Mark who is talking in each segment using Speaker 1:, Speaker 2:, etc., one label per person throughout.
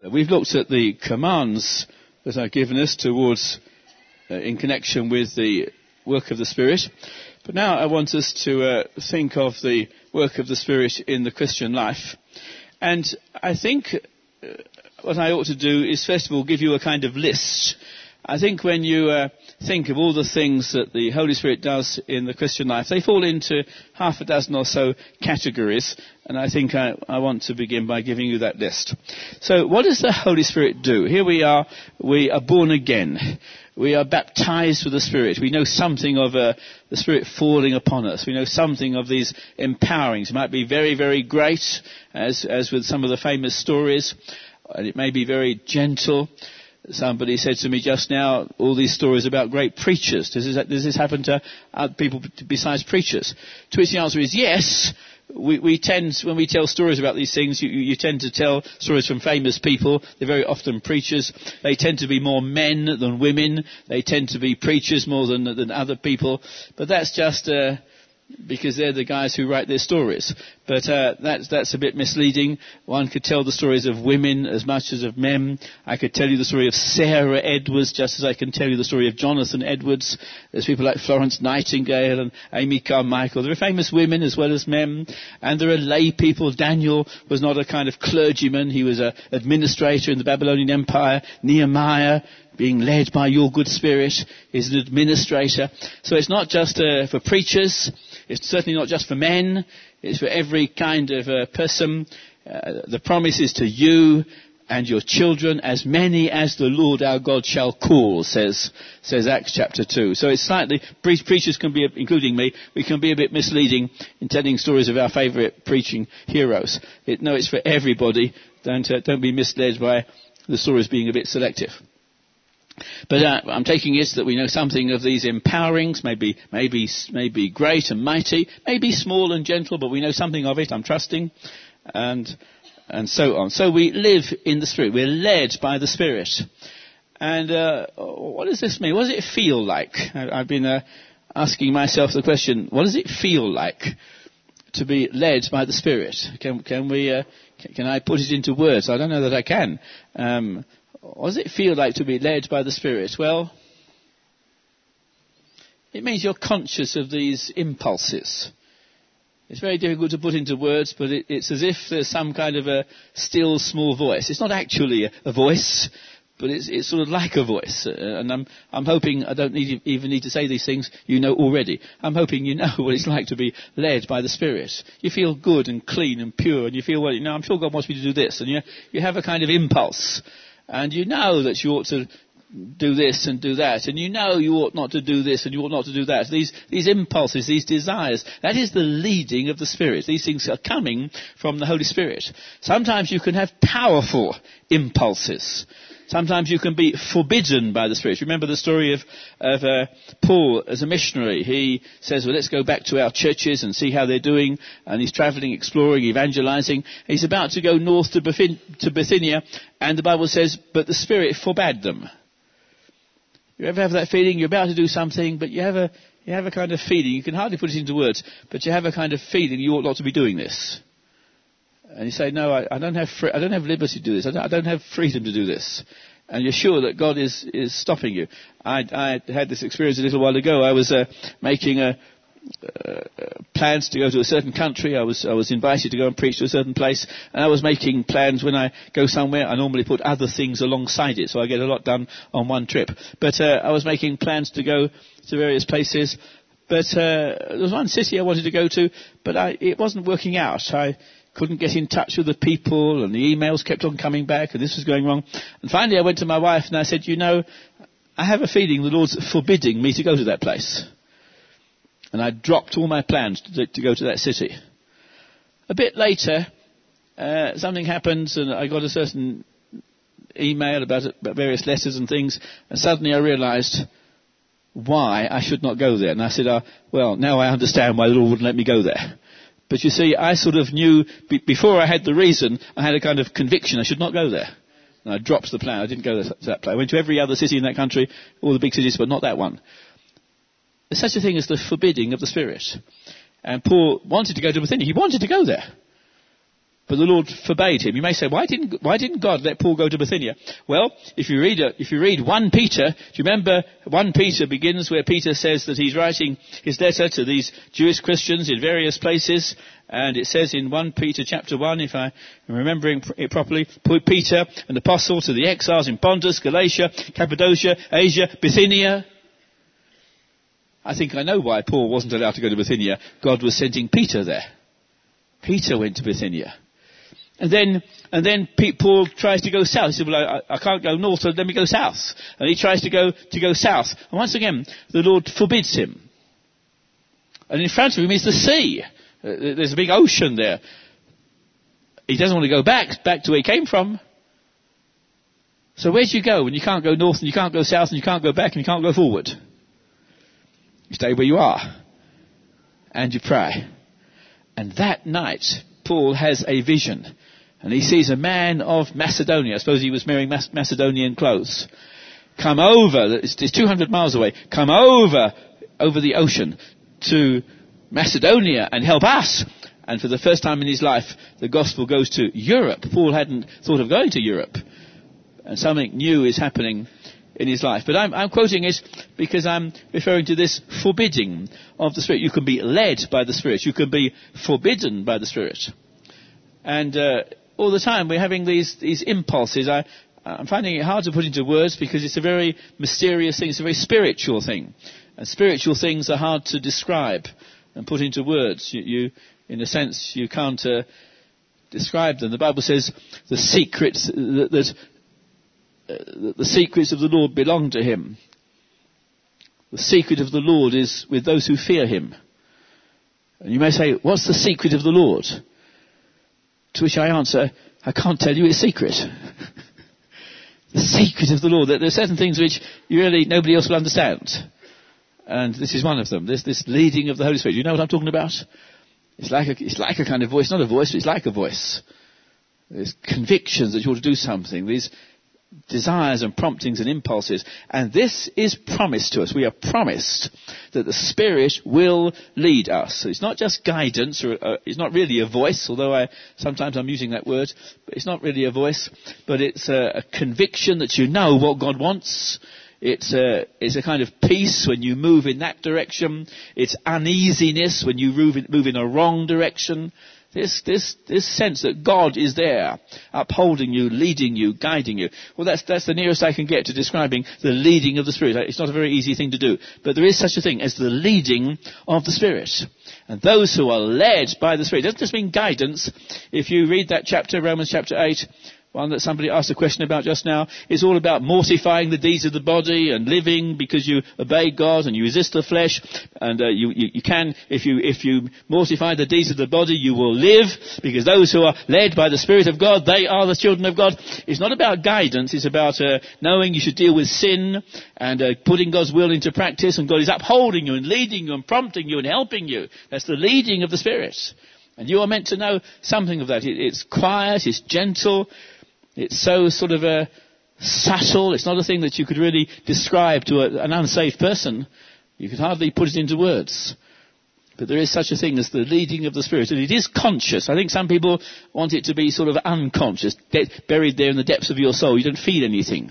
Speaker 1: We've looked at the commands that are given us towards, in connection with the work of the Spirit. But now I want us to think of the work of the Spirit in the Christian life. And I think what I ought to do is, first of all, give you a kind of list. I think when you think of all the things that the Holy Spirit does in the Christian life, they fall into half a dozen or so categories, and I think I want to begin by giving you that list. So what does the Holy Spirit do? Here we are born again. We are baptized with the Spirit. We know something of the Spirit falling upon us. We know something of these empowerings. It might be very, very great, as with some of the famous stories, and it may be very gentle. Somebody said to me just now, all these stories about great preachers. Does this happen to other people besides preachers? To which the answer is yes. We tend, when we tell stories about these things, you tend to tell stories from famous people. They're very often preachers. They tend to be more men than women. They tend to be preachers more than other people. But that's just because they're the guys who write their stories. But that's a bit misleading. One could tell the stories of women as much as of men. I could tell you the story of Sarah Edwards just as I can tell you the story of Jonathan Edwards. There's people like Florence Nightingale and Amy Carmichael. There are famous women as well as men. And there are lay people. Daniel was not a kind of clergyman. He was an administrator in the Babylonian Empire. Nehemiah, being led by your good Spirit, is an administrator. So it's not just for preachers. It's certainly not just for men. It's for every kind of person. The promise is to you and your children, as many as the Lord our God shall call, says Acts chapter 2. So it's slightly, preachers can be, including me, we can be a bit misleading in telling stories of our favourite preaching heroes. No, it's for everybody. Don't be misled by the stories being a bit selective. But I'm taking it that we know something of these empowerings, maybe great and mighty, maybe small and gentle, but we know something of it, I'm trusting, and so on. So we live in the Spirit. We're led by the Spirit. And what does this mean? What does it feel like? I've been asking myself the question, what does it feel like to be led by the Spirit? Can I put it into words? I don't know that I can. What does it feel like to be led by the Spirit? Well, it means you're conscious of these impulses. It's very difficult to put into words, but it's as if there's some kind of a still small voice. It's not actually a voice, but it's sort of like a voice. And I'm hoping I don't even need to say these things you know already. I'm hoping you know what it's like to be led by the Spirit. You feel good and clean and pure, and you feel, well, I'm sure God wants me to do this. And you have a kind of impulse. And you know that you ought to do this and do that. And you know you ought not to do this and you ought not to do that. These impulses, these desires, that is the leading of the Spirit. These things are coming from the Holy Spirit. Sometimes you can have powerful impulses. Sometimes you can be forbidden by the Spirit. Remember the story of Paul as a missionary. He says, well, let's go back to our churches and see how they're doing. And he's travelling, exploring, evangelizing. He's about to go north to Bithynia. And the Bible says, but the Spirit forbade them. You ever have that feeling? You're about to do something, but you have a kind of feeling. You can hardly put it into words, but you have a kind of feeling you ought not to be doing this. And you say, no, I don't have liberty to do this. I don't have freedom to do this. And you're sure that God is stopping you. I had this experience a little while ago. I was making plans to go to a certain country. I was invited to go and preach to a certain place. And I was making plans. When I go somewhere, I normally put other things alongside it, so I get a lot done on one trip. But I was making plans to go to various places. But there was one city I wanted to go to, but it wasn't working out. I couldn't get in touch with the people, and the emails kept on coming back, and this was going wrong. And finally I went to my wife and I said, I have a feeling the Lord's forbidding me to go to that place. And I dropped all my plans to go to that city. A bit later, something happened, and I got a certain email about various letters and things, and suddenly I realized why I should not go there. And I said, well, now I understand why the Lord wouldn't let me go there. But you see, I sort of knew, before I had the reason, I had a kind of conviction I should not go there. And I dropped the plan. I didn't go to that place. I went to every other city in that country, all the big cities, but not that one. There's such a thing as the forbidding of the Spirit. And Paul wanted to go to Bithynia. He wanted to go there. But the Lord forbade him. You may say, why didn't God let Paul go to Bithynia? Well, if you read 1 Peter, do you remember 1 Peter begins where Peter says that he's writing his letter to these Jewish Christians in various places, and it says in 1 Peter chapter 1, if I'm remembering it properly, Peter, an apostle to the exiles in Pontus, Galatia, Cappadocia, Asia, Bithynia. I think I know why Paul wasn't allowed to go to Bithynia. God was sending Peter there. Peter went to Bithynia. And then Paul tries to go south. He said, well, I can't go north, so let me go south. And he tries to go south. And once again, the Lord forbids him. And in front of him is the sea. There's a big ocean there. He doesn't want to go back to where he came from. So where do you go when you can't go north and you can't go south and you can't go back and you can't go forward? You stay where you are. And you pray. And that night, Paul has a vision. And he sees a man of Macedonia. I suppose he was wearing Macedonian clothes. Come over, it's 200 miles away. Come over the ocean to Macedonia and help us. And for the first time in his life, the gospel goes to Europe. Paul hadn't thought of going to Europe. And something new is happening in his life. But I'm quoting it because I'm referring to this forbidding of the Spirit. You can be led by the Spirit. You can be forbidden by the Spirit. And all the time we're having these impulses. I'm finding it hard to put into words because it's a very mysterious thing. It's a very spiritual thing. And spiritual things are hard to describe and put into words. You in a sense, you can't describe them. The Bible says the secrets that the secrets of the Lord belong to him. The secret of the Lord is with those who fear him. And you may say, what's the secret of the Lord? To which I answer, I can't tell you, it's secret. The secret of the Lord. There are certain things which nobody else will understand. And this is one of them. This leading of the Holy Spirit. You know what I'm talking about? It's like a kind of voice, not a voice, but it's like a voice. There's convictions that you ought to do something. These desires and promptings and impulses. And this is promised to us. We are promised that the Spirit will lead us. So it's not just guidance, or it's not really a voice, although sometimes I'm using that word, but it's not really a voice, but it's a conviction that you know what God wants. It's a kind of peace when you move in that direction. It's uneasiness when you move in a wrong direction. This sense that God is there, upholding you, leading you, guiding you. Well, that's the nearest I can get to describing the leading of the Spirit. It's not a very easy thing to do. But there is such a thing as the leading of the Spirit. And those who are led by the Spirit, it doesn't just mean guidance. If you read that chapter, Romans chapter 8, one that somebody asked a question about just now, is all about mortifying the deeds of the body and living because you obey God and you resist the flesh. And you can, if you mortify the deeds of the body, you will live, because those who are led by the Spirit of God, they are the children of God. It's not about guidance. It's about knowing you should deal with sin and putting God's will into practice, and God is upholding you and leading you and prompting you and helping you. That's the leading of the Spirit. And you are meant to know something of that. It's quiet, it's gentle. It's so sort of subtle. It's not a thing that you could really describe to an unsaved person. You could hardly put it into words. But there is such a thing as the leading of the Spirit. And it is conscious. I think some people want it to be sort of unconscious, buried there in the depths of your soul. You don't feel anything.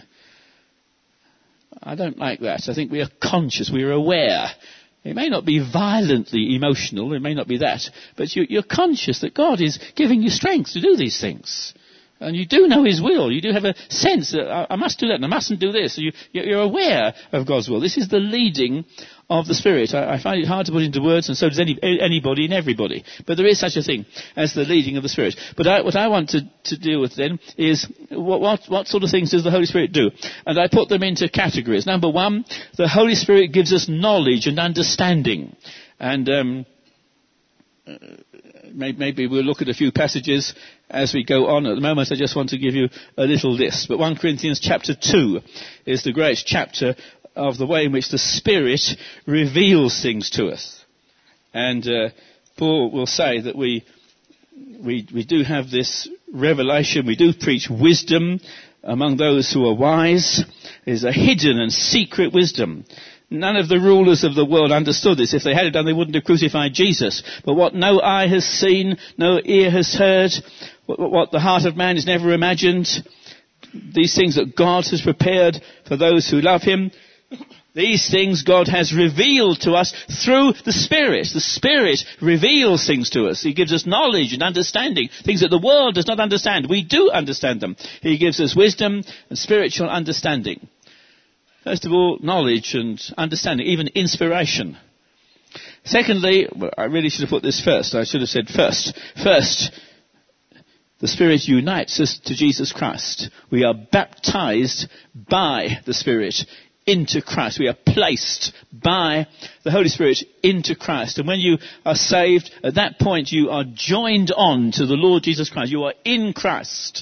Speaker 1: I don't like that. I think we are conscious. We are aware. It may not be violently emotional. It may not be that. But you're conscious that God is giving you strength to do these things. And you do know his will. You do have a sense that I must do that and I mustn't do this. So you're aware of God's will. This is the leading of the Spirit. I find it hard to put into words, and so does anybody and everybody. But there is such a thing as the leading of the Spirit. But what I want to deal with then is what sort of things does the Holy Spirit do? And I put them into categories. Number one, the Holy Spirit gives us knowledge and understanding. And maybe we'll look at a few passages as we go on. At the moment, I just want to give you a little list. But 1 Corinthians chapter 2 is the great chapter of the way in which the Spirit reveals things to us. And Paul will say that we do have this revelation. We do preach wisdom among those who are wise. There's a hidden and secret wisdom. None of the rulers of the world understood this. If they had done, they wouldn't have crucified Jesus. But what no eye has seen, no ear has heard, what the heart of man has never imagined, these things that God has prepared for those who love him, these things God has revealed to us through the Spirit. The Spirit reveals things to us. He gives us knowledge and understanding, things that the world does not understand. We do understand them. He gives us wisdom and spiritual understanding. First of all, knowledge and understanding, even inspiration. Secondly, I really should have put this first. I should have said first. First, the Spirit unites us to Jesus Christ. We are baptized by the Spirit into Christ. We are placed by the Holy Spirit into Christ. And when you are saved, at that point you are joined on to the Lord Jesus Christ. You are in Christ.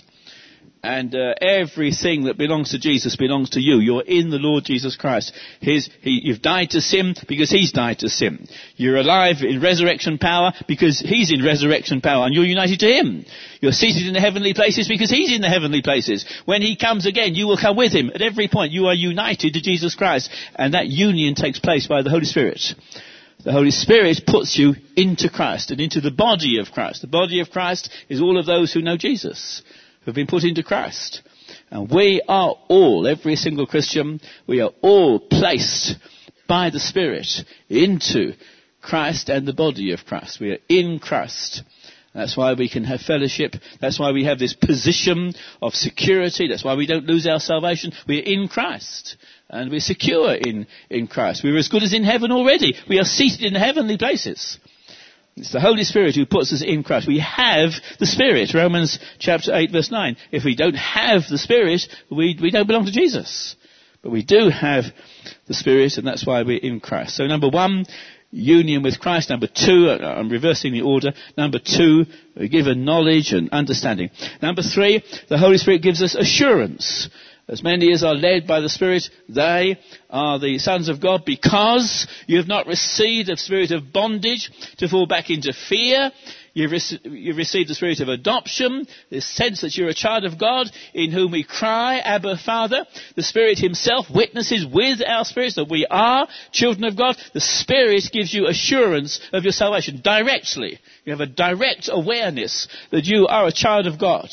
Speaker 1: And everything that belongs to Jesus belongs to you. You're in the Lord Jesus Christ. You've died to sin because He's died to sin. You're alive in resurrection power because He's in resurrection power, and you're united to Him. You're seated in the heavenly places because He's in the heavenly places. When He comes again, you will come with Him. At every point, you are united to Jesus Christ, and that union takes place by the Holy Spirit. The Holy Spirit puts you into Christ and into the body of Christ. The body of Christ is all of those who know Jesus, who have been put into Christ. And we are all, every single Christian, we are all placed by the Spirit into Christ and the body of Christ. We are in Christ. That's why we can have fellowship. That's why we have this position of security. That's why we don't lose our salvation. We are in Christ. And we're secure in Christ. We're as good as in heaven already. We are seated in the heavenly places. It's the Holy Spirit who puts us in Christ. We have the Spirit. Romans chapter 8 verse 9. If we don't have the Spirit, we don't belong to Jesus. But we do have the Spirit, and that's why we're in Christ. So number one, union with Christ. Number two, I'm reversing the order. Number two, we're given knowledge and understanding. Number three, the Holy Spirit gives us assurance. As many as are led by the Spirit, they are the sons of God, because you have not received the spirit of bondage to fall back into fear. You've received the spirit of adoption, this sense that you're a child of God, in whom we cry, Abba, Father. The Spirit Himself witnesses with our spirits that we are children of God. The Spirit gives you assurance of your salvation directly. You have a direct awareness that you are a child of God.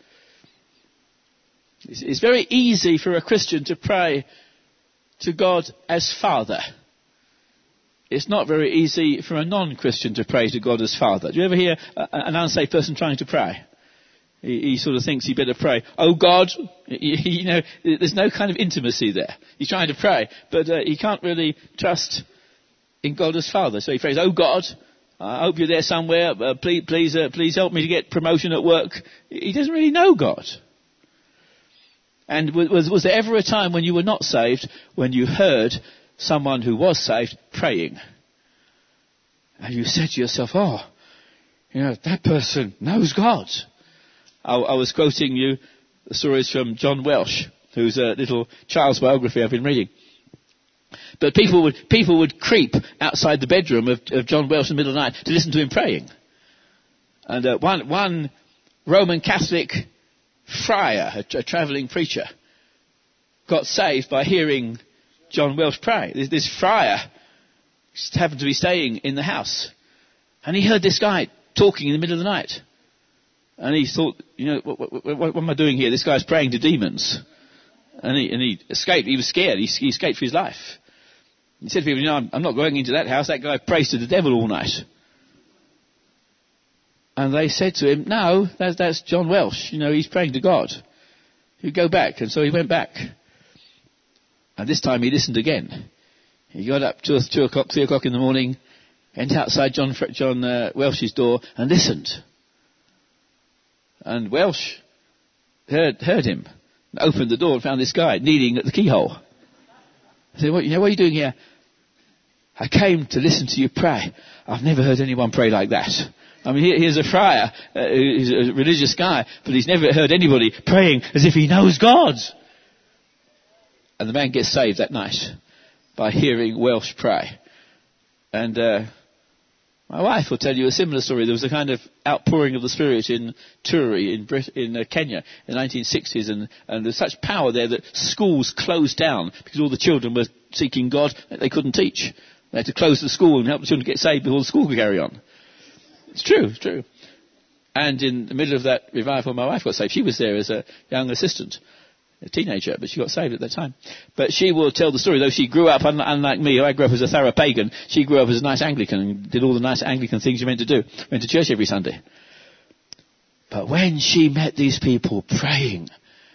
Speaker 1: It's very easy for a Christian to pray to God as Father. It's not very easy for a non-Christian to pray to God as Father. Do you ever hear an unsaved person trying to pray? He sort of thinks he better pray, oh God, you know, there's no kind of intimacy there. He's trying to pray, but he can't really trust in God as Father. So he prays, oh God, I hope you're there somewhere, please help me to get promotion at work. He doesn't really know God. And was there ever a time when you were not saved, when you heard someone who was saved praying? And you said to yourself, oh, you know, that person knows God. I was quoting you the stories from John Welsh, whose little child's biography I've been reading. But people would creep outside the bedroom of John Welsh in the middle of the night to listen to him praying. And one Roman Catholic friar, a travelling preacher, got saved by hearing John Welsh pray. This friar just happened to be staying in the house, and he heard this guy talking in the middle of the night. And he thought, you know, what am I doing here? This guy's praying to demons. And he escaped. He was scared. He escaped for his life. He said to people, you know, I'm not going into that house. That guy prays to the devil all night. And they said to him, no, that's John Welsh. You know, he's praying to God. You go back. And so he went back. And this time he listened again. He got up 3 o'clock in the morning, went outside John Welsh's door and listened. And Welsh heard him, and opened the door and found this guy kneeling at the keyhole. He said, what are you doing here? I came to listen to you pray. I've never heard anyone pray like that. I mean, here's a friar, he's a religious guy, but he's never heard anybody praying as if he knows God. And the man gets saved that night by hearing Welsh pray. And My wife will tell you a similar story. There was a kind of outpouring of the Spirit in Turi, in Kenya, in the 1960s, and there's such power there that schools closed down because all the children were seeking God that they couldn't teach. They had to close the school and help the children get saved before the school could carry on. It's true. And in the middle of that revival, my wife got saved. She was there as a young assistant, a teenager, but she got saved at that time. But she will tell the story, though she grew up, unlike me, I grew up as a thorough pagan, she grew up as a nice Anglican and did all the nice Anglican things you're meant to do. Went to church every Sunday. But when she met these people praying,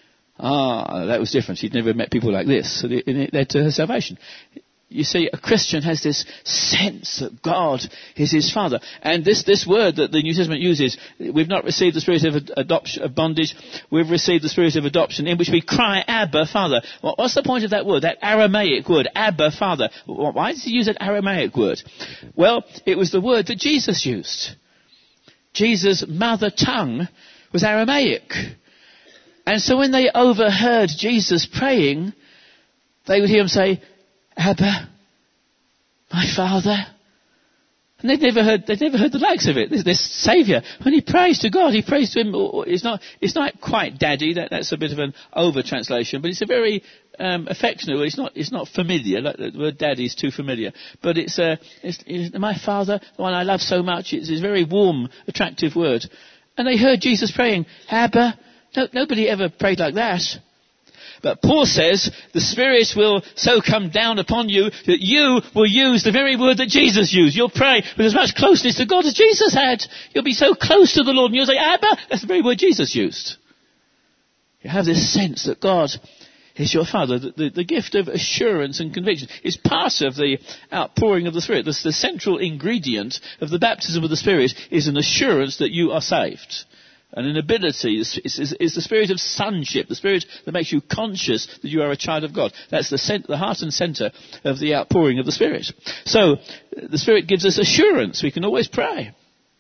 Speaker 1: that was different. She'd never met people like this. So it led to her salvation. You see, a Christian has this sense that God is his Father. And this word that the New Testament uses, we've not received the spirit of adoption, of bondage, we've received the spirit of adoption, in which we cry, Abba, Father. What's the point of that word, that Aramaic word, Abba, Father? Why does he use that Aramaic word? Well, it was the word that Jesus used. Jesus' mother tongue was Aramaic. And so when they overheard Jesus praying, they would hear him say, Abba, my Father. And they'd never heard the likes of it. This Saviour, when he prays to God, he prays to him. It's not quite Daddy. That's a bit of an over translation, but it's a very affectionate word. It's not familiar. Like the word Daddy is too familiar, but it's my Father, the one I love so much. It's a very warm, attractive word. And they heard Jesus praying, Abba. Nobody ever prayed like that. But Paul says the Spirit will so come down upon you that you will use the very word that Jesus used. You'll pray with as much closeness to God as Jesus had. You'll be so close to the Lord and you'll say, Abba, that's the very word Jesus used. You have this sense that God is your Father. The gift of assurance and conviction is part of the outpouring of the Spirit. The central ingredient of the baptism of the Spirit is an assurance that you are saved. And an ability is the spirit of sonship, the spirit that makes you conscious that you are a child of God. That's the heart and centre of the outpouring of the Spirit. So, the Spirit gives us assurance. We can always pray.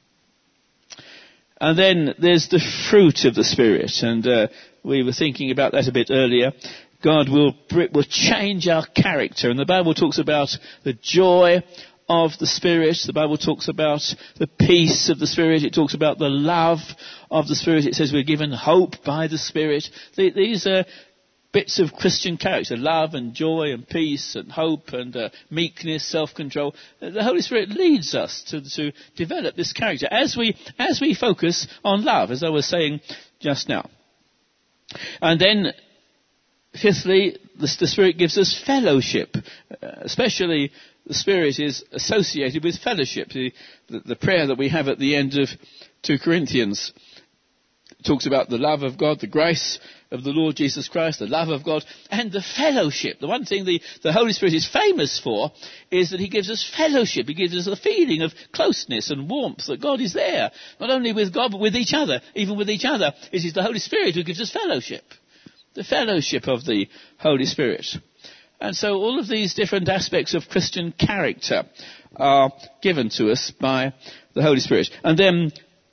Speaker 1: And then there's the fruit of the Spirit. And we were thinking about that a bit earlier. God will change our character. And the Bible talks about the joy of the Spirit. The Bible talks about the peace of the Spirit. It talks about the love of the Spirit. It says we're given hope by the Spirit. These are bits of Christian character, love and joy and peace and hope and meekness, self-control. The Holy Spirit leads us to develop this character as we focus on love, as I was saying just now. And then, fifthly, the Spirit gives us fellowship, especially the Spirit is associated with fellowship. The prayer that we have at the end of 2 Corinthians talks about the love of God, the grace of the Lord Jesus Christ, the love of God, and the fellowship. The one thing the Holy Spirit is famous for is that he gives us fellowship. He gives us a feeling of closeness and warmth, that God is there, not only with God, but with each other. Even with each other, it is the Holy Spirit who gives us fellowship. The fellowship of the Holy Spirit. And so all of these different aspects of Christian character are given to us by the Holy Spirit. And then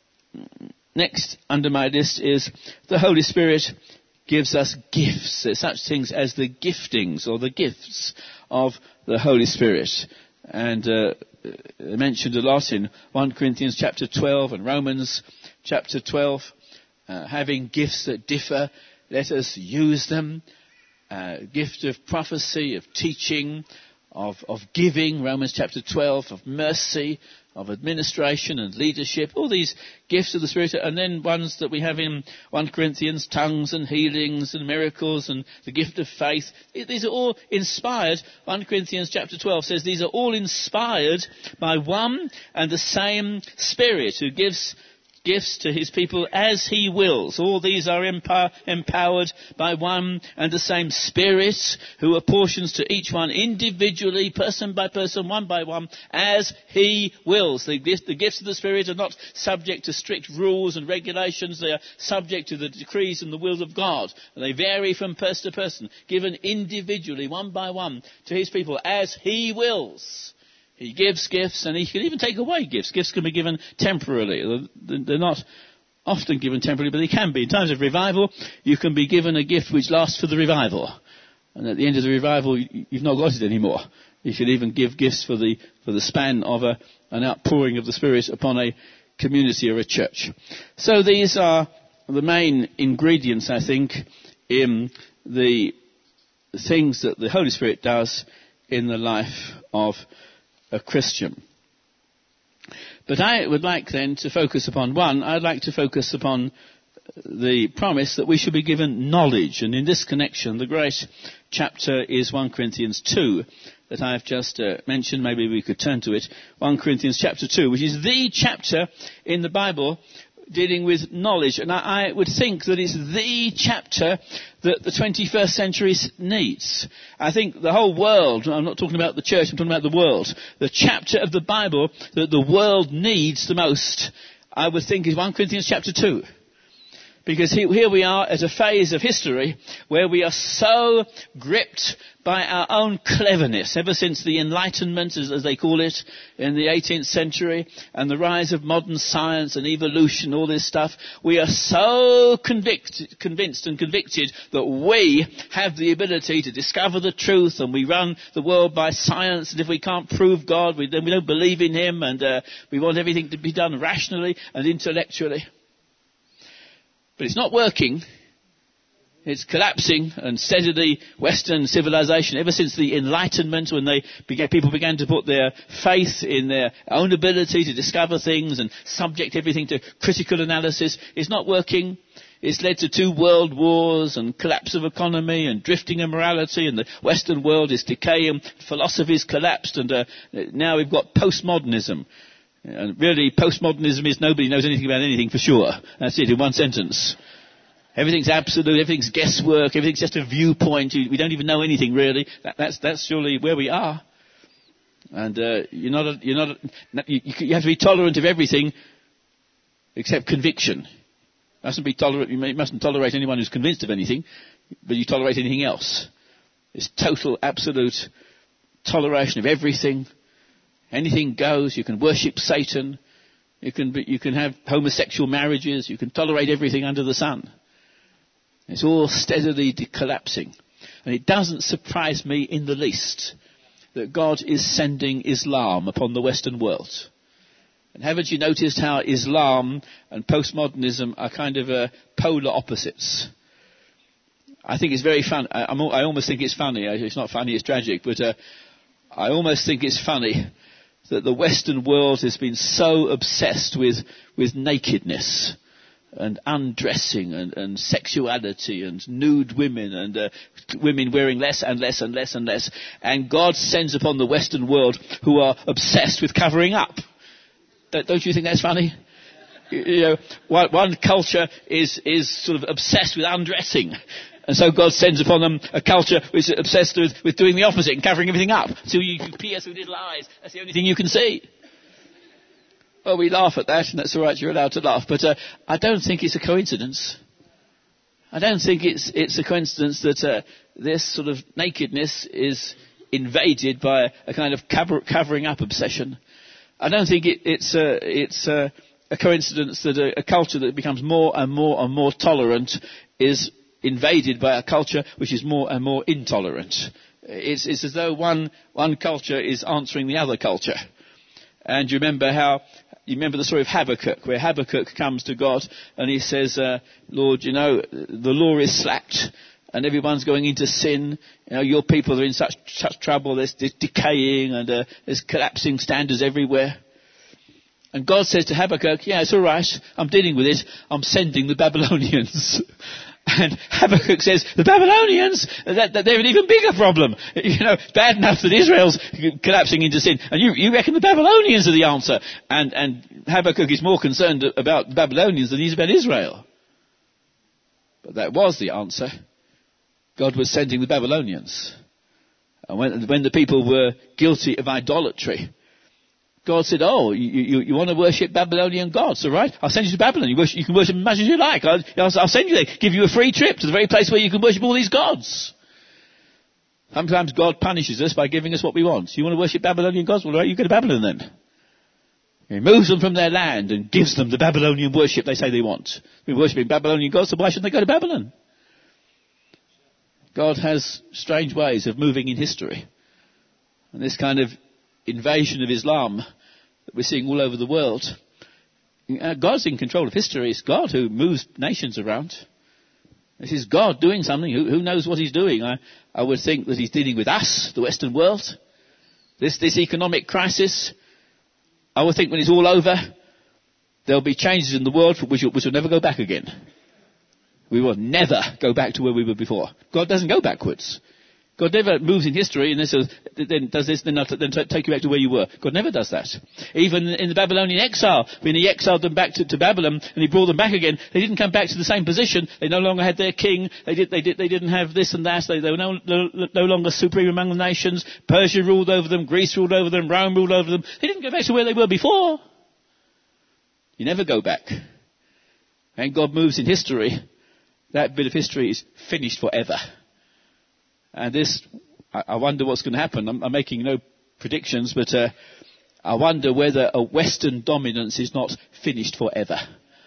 Speaker 1: next under my list is the Holy Spirit gives us gifts. There's such things as the giftings or the gifts of the Holy Spirit. And mentioned a lot in 1 Corinthians chapter 12 and Romans chapter 12. Having gifts that differ, let us use them. Gift of prophecy, of teaching, of giving, Romans chapter 12, of mercy, of administration and leadership, all these gifts of the Spirit, and then ones that we have in 1 Corinthians, tongues and healings and miracles and the gift of faith. These are all inspired. 1 Corinthians chapter 12 says these are all inspired by one and the same Spirit who gives gifts to his people as he wills. All these are empowered by one and the same Spirit who apportions to each one individually, person by person, one by one, as he wills. The gifts of the Spirit are not subject to strict rules and regulations. They are subject to the decrees and the will of God. And they vary from person to person, given individually, one by one, to his people as he wills. He gives gifts, and he can even take away gifts. Gifts can be given temporarily. They're not often given temporarily, but they can be. In times of revival, you can be given a gift which lasts for the revival. And at the end of the revival, you've not got it anymore. You should even give gifts for the span of an outpouring of the Spirit upon a community or a church. So these are the main ingredients, I think, in the things that the Holy Spirit does in the life of a Christian. But I would like then to focus upon I'd like to focus upon the promise that we should be given knowledge. And in this connection, the great chapter is 1 Corinthians 2 that I've just mentioned. Maybe we could turn to it. 1 Corinthians chapter 2, which is the chapter in the Bible dealing with knowledge. And I would think that it's the chapter that the 21st century needs. I think the whole world, I'm not talking about the church, I'm talking about the world. The chapter of the Bible that the world needs the most, I would think, is 1 Corinthians chapter 2. Because here we are at a phase of history where we are so gripped by our own cleverness, ever since the Enlightenment, as they call it, in the 18th century, and the rise of modern science and evolution, all this stuff. We are so convinced and convicted that we have the ability to discover the truth, and we run the world by science, and if we can't prove God, then we don't believe in Him, and we want everything to be done rationally and intellectually. But it's not working. It's collapsing, and steadily Western civilization, ever since the Enlightenment, when people began to put their faith in their own ability to discover things and subject everything to critical analysis, is not working. It's led to 2 world wars and collapse of economy and drifting of morality, and the Western world is decaying, philosophy's collapsed, and now we've got postmodernism. And really, postmodernism is nobody knows anything about anything for sure. That's it in one sentence. Everything's absolute, everything's guesswork, everything's just a viewpoint. We don't even know anything really. That's surely where we are. And you have to be tolerant of everything except conviction. You mustn't tolerate anyone who's convinced of anything, but you tolerate anything else. It's total, absolute toleration of everything. Anything goes. You can worship Satan. You can have homosexual marriages. You can tolerate everything under the sun. It's all steadily collapsing. And it doesn't surprise me in the least that God is sending Islam upon the Western world. And haven't you noticed how Islam and postmodernism are kind of polar opposites? I think it's very fun. I almost think it's funny. It's not funny, it's tragic. But I almost think it's funny that the Western world has been so obsessed with nakedness and undressing and sexuality and nude women and women wearing less and less and less and less. And God sends upon the Western world who are obsessed with covering up. Don't you think that's funny? One culture is sort of obsessed with undressing. And so God sends upon them a culture which is obsessed with doing the opposite and covering everything up. So you can pierce with little eyes. That's the only thing you can see. Well, we laugh at that, and that's all right, you're allowed to laugh. But I don't think it's a coincidence. I don't think it's a coincidence that this sort of nakedness is invaded by a kind of covering up obsession. I don't think it's a coincidence that a culture that becomes more and more and more tolerant is invaded by a culture which is more and more intolerant. It's as though one culture is answering the other culture. And you remember the story of Habakkuk, where Habakkuk comes to God and he says, Lord, the law is slacked and everyone's going into sin. Your people are in such trouble. There's decaying and there's collapsing standards everywhere. And God says to Habakkuk, yeah, it's all right. I'm dealing with it. I'm sending the Babylonians. And Habakkuk says, the Babylonians, they're an even bigger problem. Bad enough that Israel's collapsing into sin. And you reckon the Babylonians are the answer. And Habakkuk is more concerned about the Babylonians than he is about Israel. But that was the answer. God was sending the Babylonians. And when the people were guilty of idolatry, God said, you want to worship Babylonian gods, all right? I'll send you to Babylon. You can worship as much as you like. I'll send you there, give you a free trip to the very place where you can worship all these gods. Sometimes God punishes us by giving us what we want. You want to worship Babylonian gods? Well, all right, you go to Babylon then. He moves them from their land and gives them the Babylonian worship they say they want. We're worshipping Babylonian gods, so why shouldn't they go to Babylon? God has strange ways of moving in history. And this kind of invasion of Islam that we're seeing all over the world, God's in control of history. It's God who moves nations around. This is God doing something. Who knows what he's doing? I would think that he's dealing with us, the Western world. This economic crisis, I would think when it's all over, there'll be changes in the world which will never go back again. We will never go back to where we were before. God doesn't go backwards. God never moves in history and then does this, then take you back to where you were. God never does that. Even in the Babylonian exile, when he exiled them back to Babylon and he brought them back again, they didn't come back to the same position. They no longer had their king. They didn't have this and that. They were no longer supreme among the nations. Persia ruled over them. Greece ruled over them. Rome ruled over them. They didn't go back to where they were before. You never go back. And God moves in history. That bit of history is finished forever. And this, I wonder what's going to happen. I'm making no predictions, but I wonder whether a Western dominance is not finished forever.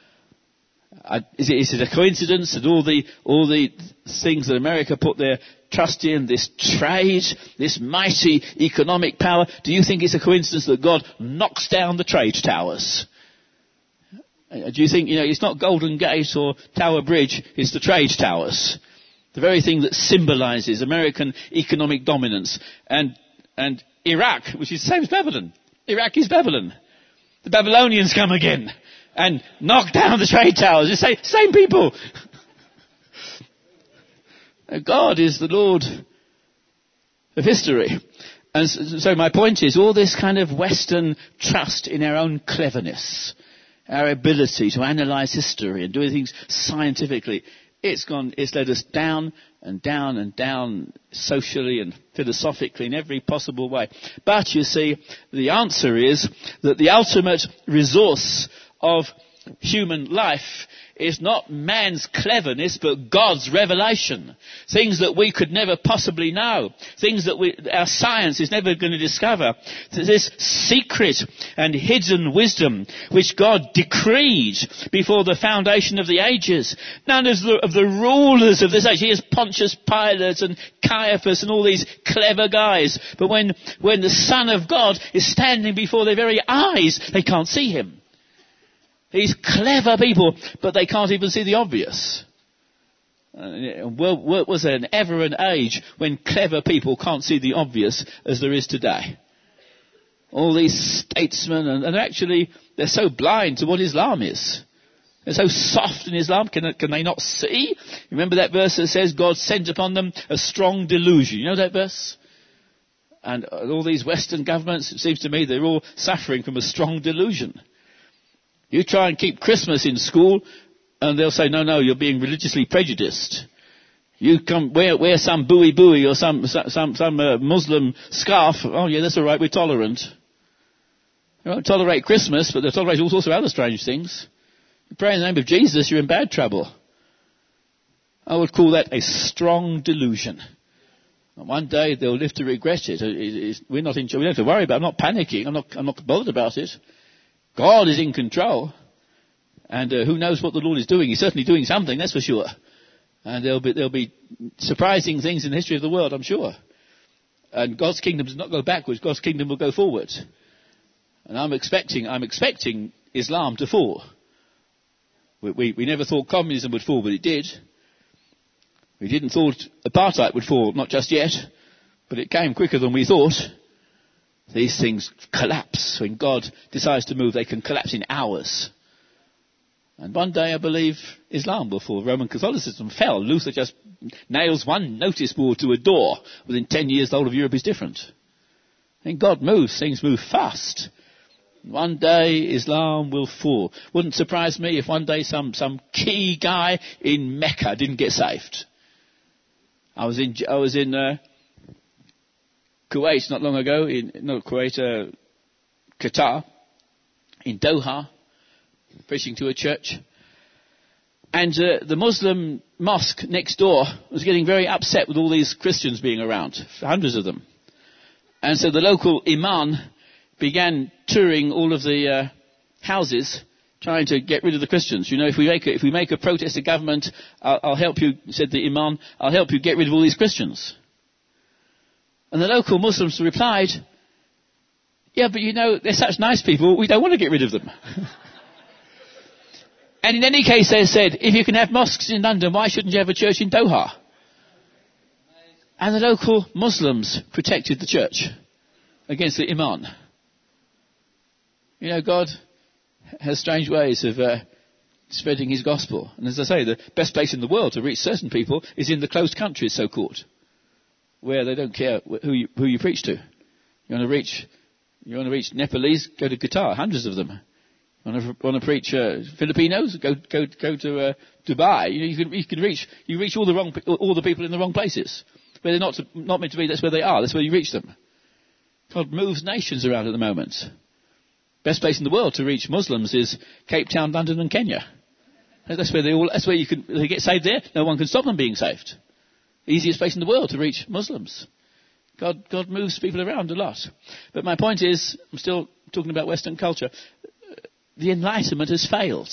Speaker 1: Is it a coincidence that all the things that America put their trust in, this trade, this mighty economic power, do you think it's a coincidence that God knocks down the trade towers? Do you think, it's not Golden Gate or Tower Bridge, it's the trade towers. The very thing that symbolizes American economic dominance. And Iraq, which is the same as Babylon. Iraq is Babylon. The Babylonians come again and knock down the trade towers. It's the same people. God is the Lord of history. And so my point is, all this kind of Western trust in our own cleverness, our ability to analyze history and do things scientifically, it's led us down and down and down socially and philosophically in every possible way. But you see, the answer is that the ultimate resource of human life is not man's cleverness, but God's revelation. Things that we could never possibly know. Things that our science is never going to discover. This secret and hidden wisdom which God decreed before the foundation of the ages. None of the rulers of this age. Here's Pontius Pilate and Caiaphas and all these clever guys. But when the Son of God is standing before their very eyes, they can't see him. These clever people, but they can't even see the obvious. Was there ever an age when clever people can't see the obvious as there is today? All these statesmen, and actually they're so blind to what Islam is. They're so soft in Islam, can they not see? Remember that verse that says God sent upon them a strong delusion. You know that verse? And all these Western governments, it seems to me, they're all suffering from a strong delusion. You try and keep Christmas in school, and they'll say, no, you're being religiously prejudiced. You come wear some buoy or some Muslim scarf. Oh yeah, that's all right. We're tolerant. They won't tolerate Christmas, but they'll tolerate all sorts of other strange things. You pray in the name of Jesus, you're in bad trouble. I would call that a strong delusion. And one day they'll live to regret it. We don't have to worry about it. I'm not panicking. I'm not bothered about it. God is in control, and who knows what the Lord is doing? He's certainly doing something, that's for sure. And there'll be surprising things in the history of the world, I'm sure. And God's kingdom does not go backwards; God's kingdom will go forward. And I'm expecting Islam to fall. We never thought communism would fall, but it did. We didn't thought apartheid would fall, not just yet, but it came quicker than we thought. These things collapse. When God decides to move, they can collapse in hours. And one day, I believe, Islam will fall. Roman Catholicism fell. Luther just nails one notice board to a door. Within 10 years, the whole of Europe is different. And God moves. Things move fast. One day, Islam will fall. Wouldn't surprise me if one day some key guy in Mecca didn't get saved. I was in Kuwait not long ago, Qatar, in Doha, preaching to a church. And the Muslim mosque next door was getting very upset with all these Christians being around, hundreds of them. And so the local imam began touring all of the houses trying to get rid of the Christians. You know, if we make a protest to government, I'll help you, said the Imam, I'll help you get rid of all these Christians. And the local Muslims replied, yeah, but you know, they're such nice people, we don't want to get rid of them. And in any case, they said, if you can have mosques in London, why shouldn't you have a church in Doha? And the local Muslims protected the church against the Imam. You know, God has strange ways of spreading his gospel. And as I say, the best place in the world to reach certain people is in the closed countries, so-called, where they don't care who you preach to. You want to reach Nepalese, go to Qatar, hundreds of them. You want to preach Filipinos, go to Dubai. You reach all the people in the wrong places. Where they're not meant to be, that's where they are. That's where you reach them. God moves nations around at the moment. Best place in the world to reach Muslims is Cape Town, London and Kenya. That's where they get saved there. No one can stop them being saved. Easiest place in the world to reach Muslims. God moves people around a lot. But my point is, I'm still talking about Western culture. The Enlightenment has failed.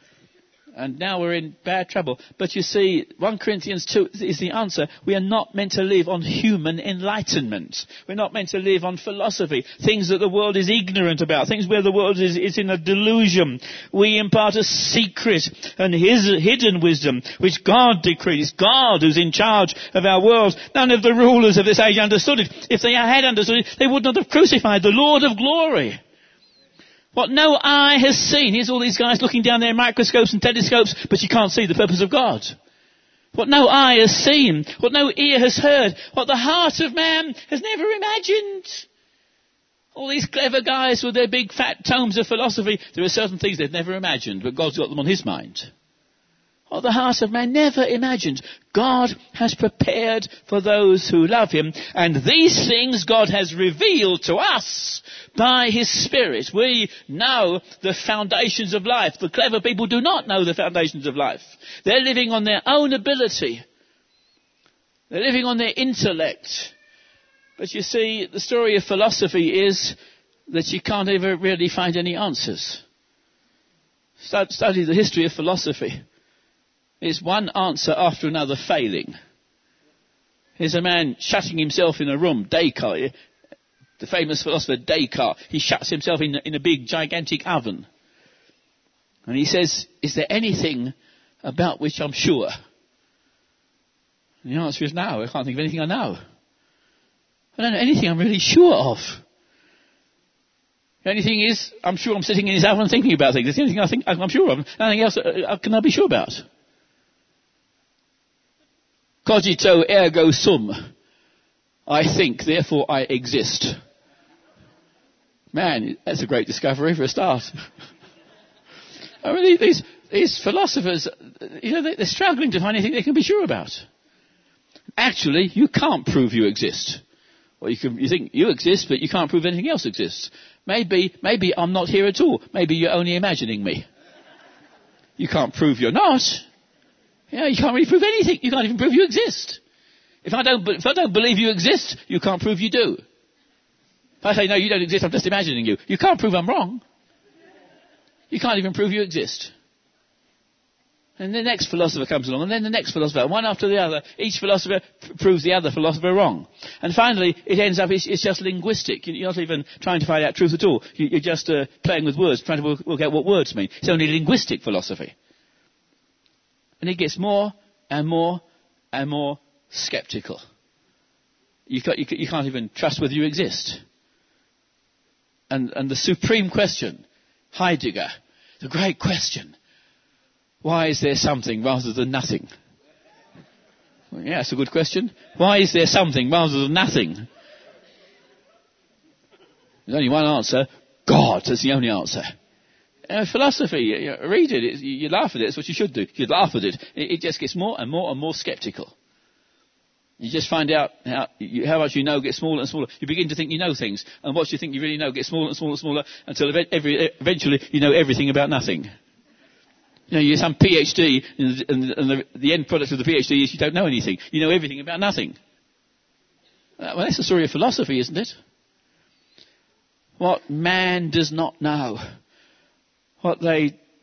Speaker 1: And now we're in bad trouble. But you see, 1 Corinthians 2 is the answer. We are not meant to live on human enlightenment. We're not meant to live on philosophy. Things that the world is ignorant about. Things where the world is in a delusion. We impart a secret and hidden wisdom, which God decrees. God who's in charge of our world. None of the rulers of this age understood it. If they had understood it, they would not have crucified the Lord of glory. What no eye has seen. Here's all these guys looking down their microscopes and telescopes, but you can't see the purpose of God. What no eye has seen, what no ear has heard, what the heart of man has never imagined. All these clever guys with their big fat tomes of philosophy, there are certain things they've never imagined, but God's got them on his mind. What the heart of man never imagined, God has prepared for those who love him. And these things God has revealed to us by his Spirit. We know the foundations of life. The clever people do not know the foundations of life. They're living on their own ability. They're living on their intellect. But you see, the story of philosophy is that you can't ever really find any answers. Study the history of philosophy. It's one answer after another failing. Here's a man shutting himself in a room, Descartes, the famous philosopher Descartes. He shuts himself in a big, gigantic oven. And he says, is there anything about which I'm sure? And the answer is no. I can't think of anything I know. I don't know anything I'm really sure of. The only thing is, I'm sure I'm sitting in his oven thinking about things. That's the only thing I'm sure of. Nothing else can I be sure about. Cogito ergo sum. I think, therefore I exist. Man, that's a great discovery for a start. I mean, these philosophers, they're struggling to find anything they can be sure about. Actually, you can't prove you exist. Or you think you exist, but you can't prove anything else exists. Maybe I'm not here at all. Maybe you're only imagining me. You can't prove you're not. You can't really prove anything. You can't even prove you exist. If I don't believe you exist, you can't prove you do. If I say, no, you don't exist, I'm just imagining you. You can't prove I'm wrong. You can't even prove you exist. And the next philosopher comes along, and then the next philosopher, one after the other. Each philosopher proves the other philosopher wrong. And finally, it ends up, it's just linguistic. You're not even trying to find out truth at all. You're just playing with words, trying to work out what words mean. It's only linguistic philosophy. And it gets more and more and more sceptical. You can't even trust whether you exist. And the supreme question, Heidegger, the great question, why is there something rather than nothing? Well, yeah, that's a good question. Why is there something rather than nothing? There's only one answer. God. That's the only answer. Philosophy, read it. You laugh at it. That's what you should do. You laugh at it. It just gets more and more and more sceptical. You just find out how much you know gets smaller and smaller. You begin to think you know things. And what you think you really know gets smaller and smaller and smaller until eventually you know everything about nothing. You have some PhD and the end product of the PhD is you don't know anything. You know everything about nothing. Well, that's the story of philosophy, isn't it? What man does not know, what they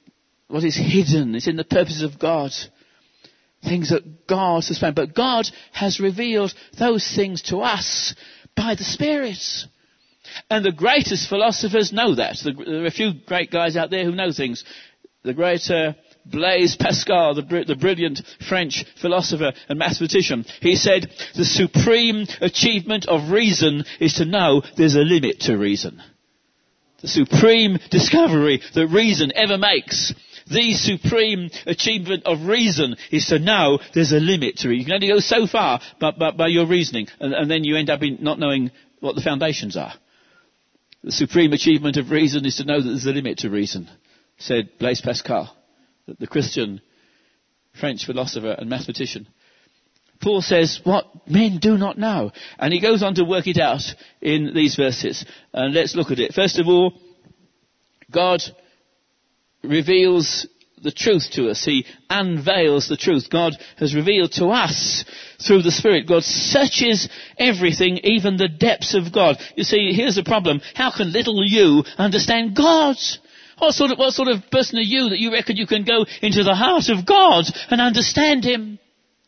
Speaker 1: what is hidden. It's in the purposes of God. Things that God has planned. But God has revealed those things to us by the Spirit. And the greatest philosophers know that. There are a few great guys out there who know things. The great Blaise Pascal, the brilliant French philosopher and mathematician, he said, the supreme achievement of reason is to know there's a limit to reason. The supreme discovery that reason ever makes, the supreme achievement of reason is to know there's a limit to it. You can only go so far by your reasoning, and then you end up in not knowing what the foundations are. The supreme achievement of reason is to know that there's a limit to reason, said Blaise Pascal, the Christian French philosopher and mathematician. Paul says, what men do not know. And he goes on to work it out in these verses. And let's look at it. First of all, God reveals the truth to us. He unveils the truth. God has revealed to us through the Spirit. God searches everything, even the depths of God. You see, here's the problem. How can little you understand God? What sort of person are you that you reckon you can go into the heart of God and understand Him?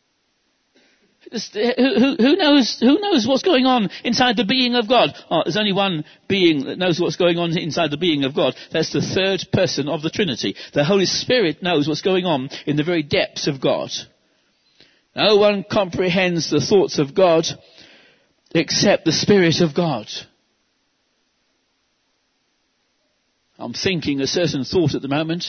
Speaker 1: Who knows what's going on inside the being of God? Oh, there's only one being that knows what's going on inside the being of God. That's the third person of the Trinity. The Holy Spirit knows what's going on in the very depths of God. No one comprehends the thoughts of God except the Spirit of God. I'm thinking a certain thought at the moment.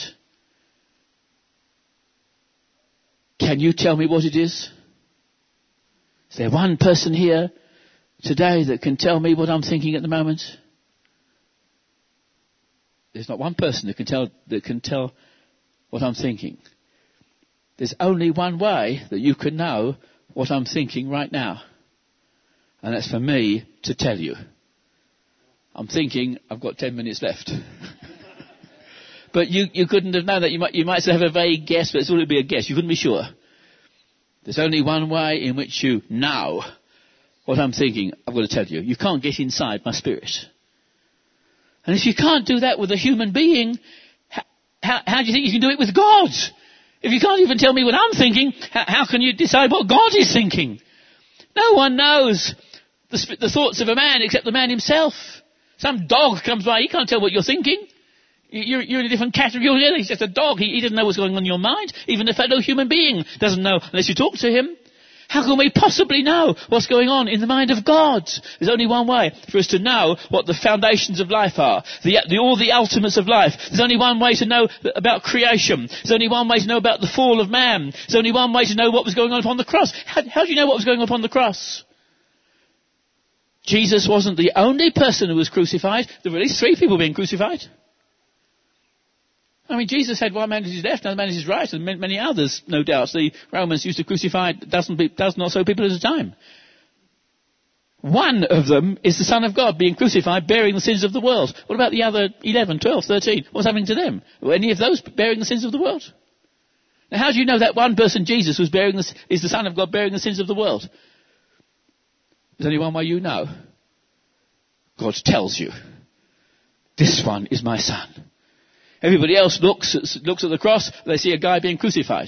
Speaker 1: Can you tell me what it is? Is there one person here today that can tell me what I'm thinking at the moment? There's not one person that can tell what I'm thinking. There's only one way that you can know what I'm thinking right now. And that's for me to tell you. I'm thinking I've got 10 minutes left. But you couldn't have known that. You might have a vague guess, but it's all to be a guess. You couldn't be sure. There's only one way in which you know what I'm thinking. I've got to tell you. You can't get inside my spirit. And if you can't do that with a human being, how do you think you can do it with God? If you can't even tell me what I'm thinking, how can you decide what God is thinking? No one knows the thoughts of a man except the man himself. Some dog comes by, he can't tell what you're thinking. You're in a different category. He's just a dog. He doesn't know what's going on in your mind. Even a fellow human being doesn't know unless you talk to him. How can we possibly know what's going on in the mind of God? There's only one way for us to know what the foundations of life are, all the ultimates of life. There's only one way to know about creation. There's only one way to know about the fall of man. There's only one way to know what was going on upon the cross. How do you know what was going on upon the cross? Jesus wasn't the only person who was crucified. There were at least 3 people being crucified. I mean, Jesus had one man at his left, another man at his right, and many others, no doubt. The Romans used to crucify a dozen or so people at a time. One of them is the Son of God being crucified, bearing the sins of the world. What about the other 11, 12, 13? What's happening to them? Were any of those bearing the sins of the world? Now, how do you know that one person, Jesus, is the Son of God bearing the sins of the world? There's only one way you know. God tells you. This one is my Son. Everybody else looks at the cross, they see a guy being crucified.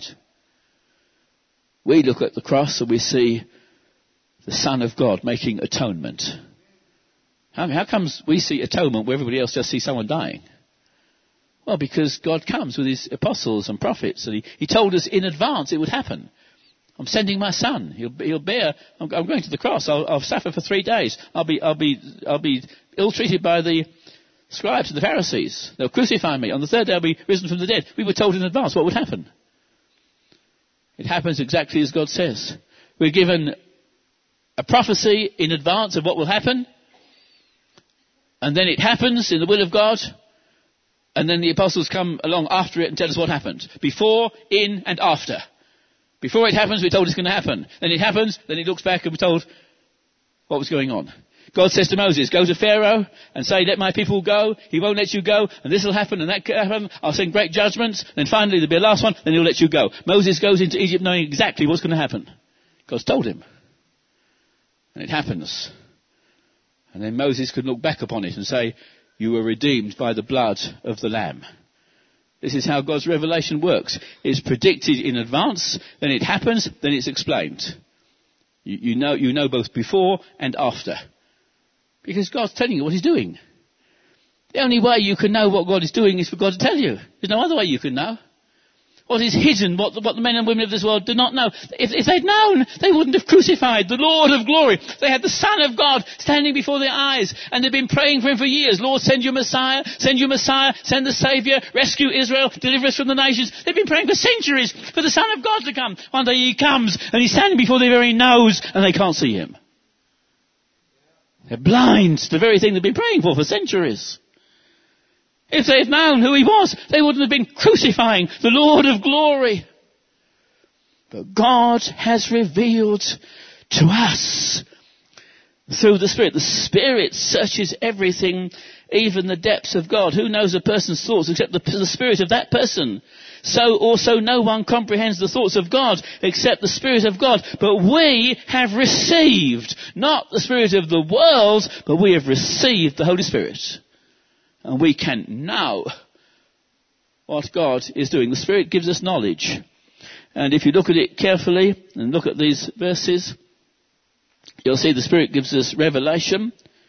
Speaker 1: We look at the cross and we see the Son of God making atonement. How comes we see atonement where everybody else just sees someone dying? Well, because God comes with his apostles and prophets, and he told us in advance it would happen. I'm sending my Son. He'll bear. I'm going to the cross. I'll suffer for 3 days. I'll be ill-treated by the scribes and the Pharisees. They'll crucify me. On the 3rd day I'll be risen from the dead. We were told in advance what would happen. It happens exactly as God says. We're given a prophecy in advance of what will happen. And then it happens in the will of God. And then the apostles come along after it and tell us what happened. Before, in, and after. Before it happens, we're told it's going to happen. Then it happens, then it looks back and we're told what was going on. God says to Moses, go to Pharaoh and say, let my people go. He won't let you go. And this will happen and that could happen. I'll send great judgments. Then finally there'll be a last one. Then he'll let you go. Moses goes into Egypt knowing exactly what's going to happen. God's told him. And it happens. And then Moses could look back upon it and say, you were redeemed by the blood of the Lamb. This is how God's revelation works. It's predicted in advance, then it happens, then it's explained. You know both before and after. Because God's telling you what he's doing. The only way you can know what God is doing is for God to tell you. There's no other way you can know. What is hidden, what the men and women of this world do not know. If they'd known, they wouldn't have crucified the Lord of glory. They had the Son of God standing before their eyes, and they've been praying for him for years. Lord, send your Messiah, send your Messiah, send the Saviour, rescue Israel, deliver us from the nations. They've been praying for centuries for the Son of God to come. One day he comes, and he's standing before their very nose, and they can't see him. They're blind to the very thing they've been praying for centuries. If they had known who he was, they wouldn't have been crucifying the Lord of glory. But God has revealed to us through the Spirit. The Spirit searches everything, even the depths of God. Who knows a person's thoughts except the Spirit of that person? So also no one comprehends the thoughts of God except the Spirit of God. But we have received, not the Spirit of the world, but we have received the Holy Spirit. And we can know what God is doing. The Spirit gives us knowledge. And if you look at it carefully and look at these verses, you'll see the Spirit gives us revelation.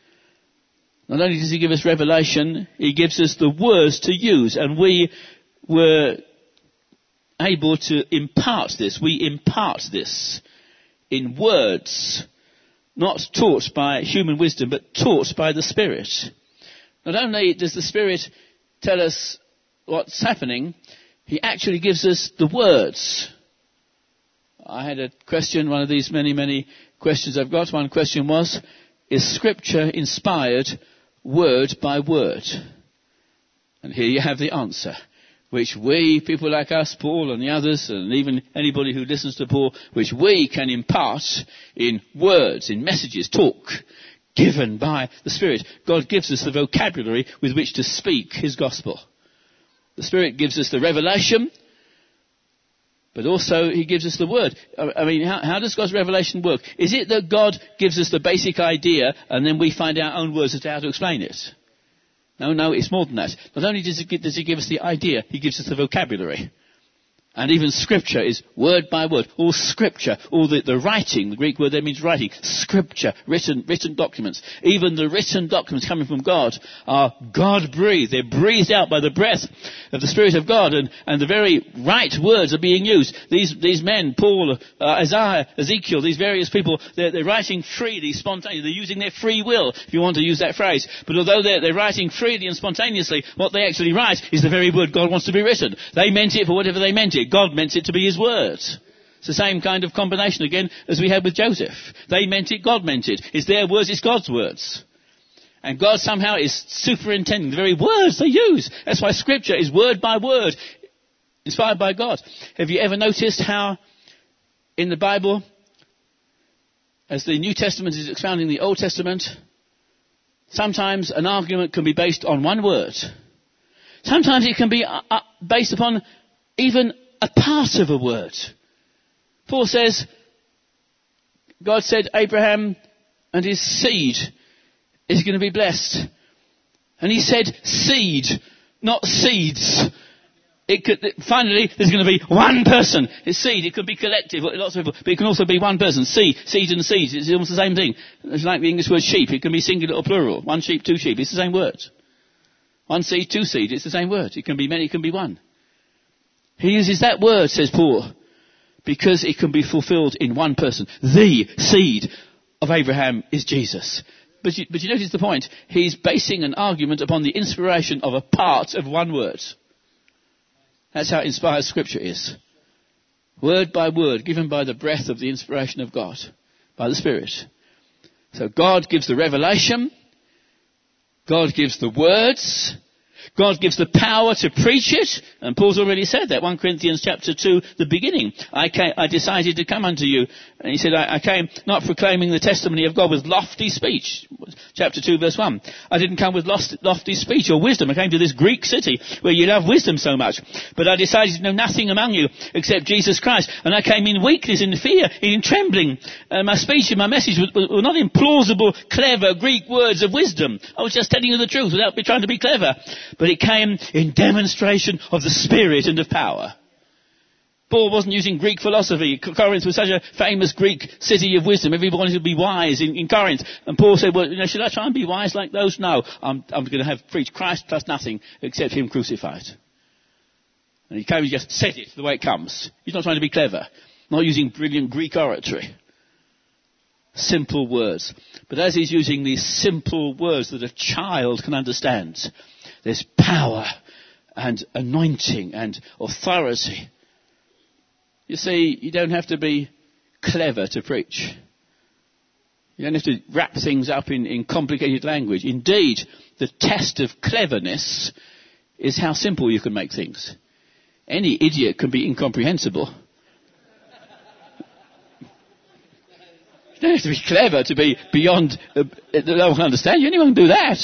Speaker 1: Not only does he give us revelation, he gives us the words to use. And we were able to impart this. We impart this in words, not taught by human wisdom, but taught by the Spirit. Not only does the Spirit tell us what's happening, he actually gives us the words. I had a question, one of these many questions I've got. One question was, is Scripture inspired word by word? And here you have the answer, which we, people like us, Paul and the others, and even anybody who listens to Paul, which we can impart in words, in messages, talk, given by the Spirit. God gives us the vocabulary with which to speak his gospel. The Spirit gives us the revelation, but also he gives us the word. I mean, how does God's revelation work? Is it that God gives us the basic idea and then we find our own words as to how to explain it? No, it's more than that. Not only does he give us the idea, he gives us the vocabulary. And even Scripture is word by word. All Scripture, all the writing, the Greek word there means writing. Scripture, written documents. Even the written documents coming from God are God-breathed. They're breathed out by the breath of the Spirit of God. And the very right words are being used. These men, Paul, Isaiah, Ezekiel, these various people, they're writing freely, spontaneously. They're using their free will, if you want to use that phrase. But although they're writing freely and spontaneously, what they actually write is the very word God wants to be written. They meant it for whatever they meant it. God meant it to be his word. It's the same kind of combination again as we had with Joseph. They meant it, God meant it. It's their words, it's God's words. And God somehow is superintending the very words they use. That's why Scripture is word by word, inspired by God. Have you ever noticed how in the Bible, as the New Testament is expounding the Old Testament, sometimes an argument can be based on one word. Sometimes it can be based upon even a part of a word. Paul says, God said Abraham and his seed is going to be blessed. And he said seed, not seeds. Finally, there's going to be one person. It's seed. It could be collective, lots of people, but it can also be one person. Seed and seeds. It's almost the same thing. It's like the English word sheep. It can be singular or plural. One sheep, two sheep. It's the same word. One seed, two seed. It's the same word. It can be many, it can be one. He uses that word, says Paul, because it can be fulfilled in one person. The seed of Abraham is Jesus. But you notice the point. He's basing an argument upon the inspiration of a part of one word. That's how inspired Scripture is. Word by word, given by the breath of the inspiration of God, by the Spirit. So God gives the revelation. God gives the words. God gives the power to preach it, and Paul's already said that. 1 Corinthians chapter 2, the beginning. I decided to come unto you, and he said, I came not proclaiming the testimony of God with lofty speech. chapter 2, verse 1. I didn't come with lofty speech or wisdom. I came to this Greek city where you love wisdom so much. But I decided to know nothing among you except Jesus Christ. And I came in weakness, in fear, in trembling. My speech and my message were not in plausible, clever Greek words of wisdom. I was just telling you the truth without trying to be clever. But it came in demonstration of the Spirit and of power. Paul wasn't using Greek philosophy. Corinth was such a famous Greek city of wisdom. Everybody wanted to be wise in Corinth. And Paul said, well, should I try and be wise like those? No, I'm going to preach Christ plus nothing except him crucified. And he came and just said it the way it comes. He's not trying to be clever. Not using brilliant Greek oratory. Simple words. But as he's using these simple words that a child can understand, there's power and anointing and authority. You see, you don't have to be clever to preach. You don't have to wrap things up in complicated language. Indeed, the test of cleverness is how simple you can make things. Any idiot can be incomprehensible. You don't have to be clever to be beyond no one can understand you. Anyone can do that.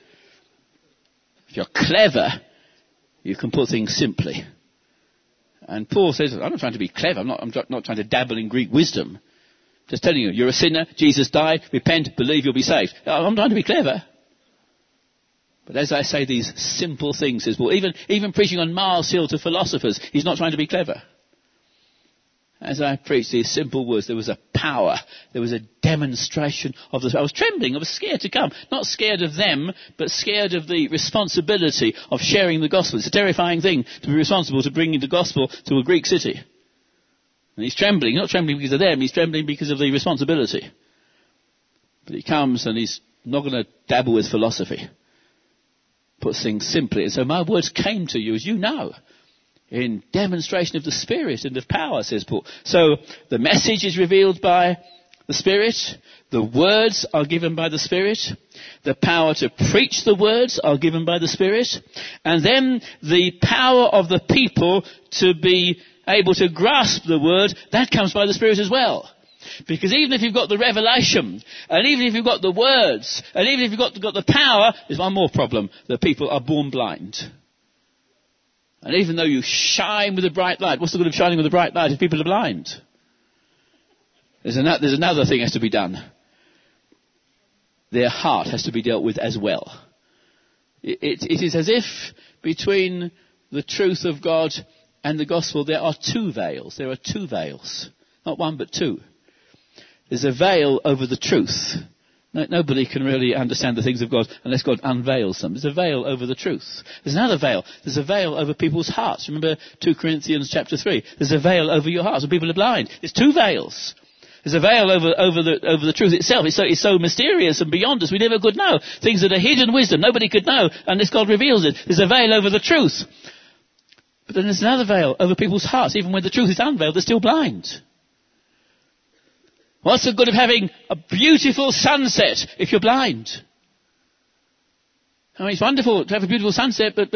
Speaker 1: If you're clever, you can put things simply. And Paul says, I'm not trying to be clever. I'm not trying to dabble in Greek wisdom. Just telling you, you're a sinner. Jesus died. Repent. Believe you'll be saved. I'm trying to be clever. But as I say these simple things, says Paul, even preaching on Mars Hill to philosophers, he's not trying to be clever. As I preached these simple words, there was a power. There was a demonstration of this. I was trembling. I was scared to come. Not scared of them, but scared of the responsibility of sharing the gospel. It's a terrifying thing to be responsible to bringing the gospel to a Greek city. And he's trembling. Not trembling because of them. He's trembling because of the responsibility. But he comes and he's not going to dabble with philosophy. Puts things simply. And so my words came to you, as you know, in demonstration of the Spirit and of power, says Paul. So the message is revealed by the Spirit. The words are given by the Spirit. The power to preach the words are given by the Spirit. And then the power of the people to be able to grasp the word, that comes by the Spirit as well. Because even if you've got the revelation, and even if you've got the words, and even if you've got the power, there's one more problem. The people are born blind. And even though you shine with a bright light, what's the good of shining with a bright light if people are blind? There's another thing has to be done. Their heart has to be dealt with as well. It is as if between the truth of God and the gospel there are two veils. There are two veils. Not one, but two. There's a veil over the truth. Nobody can really understand the things of God unless God unveils them. There's a veil over the truth. There's another veil. There's a veil over people's hearts. Remember 2 Corinthians chapter 3. There's a veil over your hearts when people are blind. There's two veils. There's a veil over the truth itself. It's so mysterious and beyond us. We never could know. Things that are hidden wisdom. Nobody could know unless God reveals it. There's a veil over the truth. But then there's another veil over people's hearts. Even when the truth is unveiled, they're still blind. What's the good of having a beautiful sunset if you're blind? I mean, it's wonderful to have a beautiful sunset, but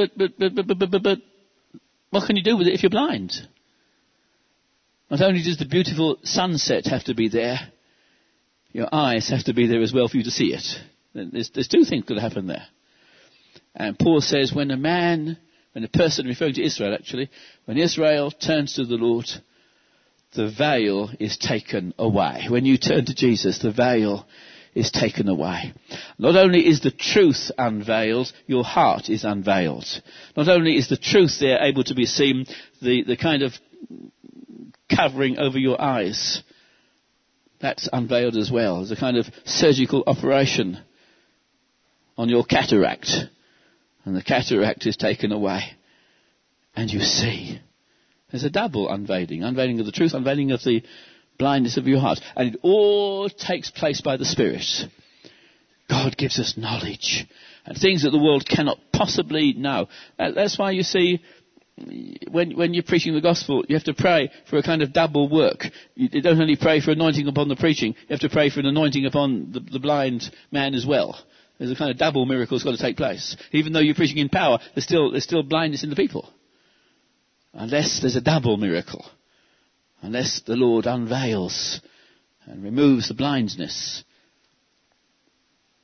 Speaker 1: what can you do with it if you're blind? Not only does the beautiful sunset have to be there, your eyes have to be there as well for you to see it. There's two things that happen there. And Paul says when a person, referring to Israel actually, when Israel turns to the Lord, the veil is taken away. When you turn to Jesus, the veil is taken away. Not only is the truth unveiled, your heart is unveiled. Not only is the truth there able to be seen, the kind of covering over your eyes, that's unveiled as well. There's a kind of surgical operation on your cataract. And the cataract is taken away. And you see. There's a double unveiling. Unveiling of the truth, unveiling of the blindness of your heart. And it all takes place by the Spirit. God gives us knowledge. And things that the world cannot possibly know. That's why you see, when you're preaching the gospel, you have to pray for a kind of double work. You don't only pray for anointing upon the preaching, you have to pray for an anointing upon the blind man as well. There's a kind of double miracle that's got to take place. Even though you're preaching in power, there's still blindness in the people. Unless there's a double miracle. Unless the Lord unveils and removes the blindness.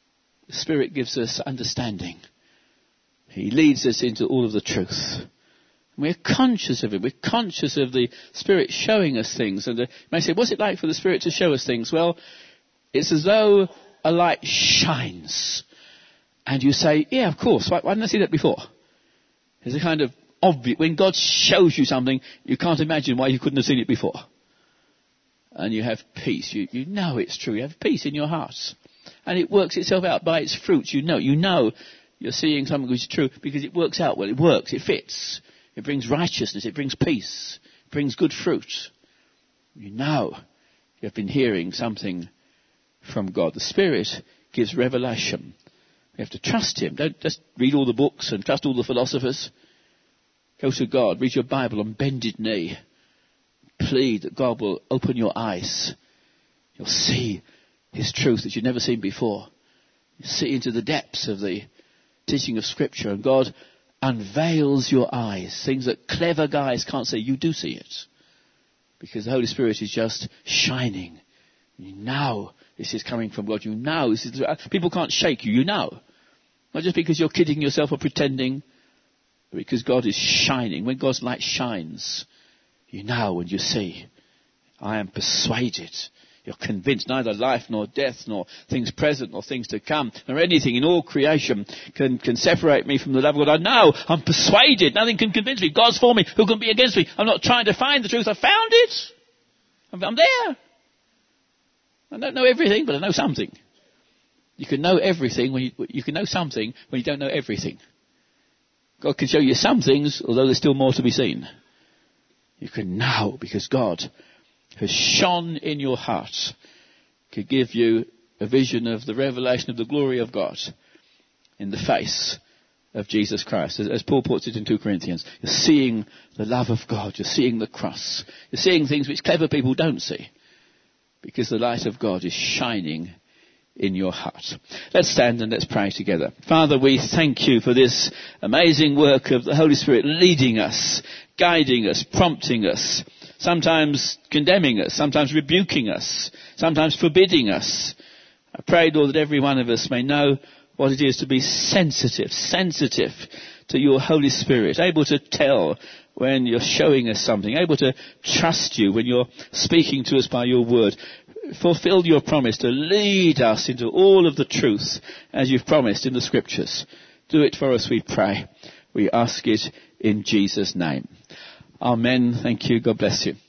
Speaker 1: The Spirit gives us understanding. He leads us into all of the truth. We're conscious of it. We're conscious of the Spirit showing us things. And you may say, what's it like for the Spirit to show us things? Well, it's as though a light shines. And you say, yeah, of course. Why didn't I see that before? There's a kind of obvious, when God shows you something, you can't imagine why you couldn't have seen it before. And you have peace. You know it's true. You have peace in your heart. And it works itself out by its fruits. You know you're seeing something which is true because it works out well. It works. It fits. It brings righteousness. It brings peace. It brings good fruit. You know you've been hearing something from God. The Spirit gives revelation. We have to trust Him. Don't just read all the books and trust all the philosophers. Go to God. Read your Bible on bended knee. Plead that God will open your eyes. You'll see His truth that you've never seen before. You see into the depths of the teaching of Scripture, and God unveils your eyes. Things that clever guys can't see, you do see it. Because the Holy Spirit is just shining. You know this is coming from God. You know this is, people can't shake you. You know. Not just because you're kidding yourself or pretending, but because God is shining. When God's light shines, you know and you see. I am persuaded. You're convinced neither life nor death nor things present nor things to come nor anything in all creation can separate me from the love of God. I know. I'm persuaded. Nothing can convince me. God's for me. Who can be against me? I'm not trying to find the truth. I found it. I'm there. I don't know everything, but I know something. You can know everything when you can know something when you don't know everything. God can show you some things, although there's still more to be seen. You can know because God has shone in your heart, could give you a vision of the revelation of the glory of God in the face of Jesus Christ. As Paul puts it in 2 Corinthians, you're seeing the love of God, you're seeing the cross, you're seeing things which clever people don't see, because the light of God is shining in your heart. Let's stand and let's pray together. Father, we thank you for this amazing work of the Holy Spirit leading us, guiding us, prompting us, sometimes condemning us, sometimes rebuking us, sometimes forbidding us. I pray, Lord, that every one of us may know what it is to be sensitive to your Holy Spirit, able to tell when you're showing us something, able to trust you when you're speaking to us by your word. Fulfill your promise to lead us into all of the truth as you've promised in the Scriptures. Do it for us, we pray. We ask it in Jesus' name. Amen. Thank you. God bless you.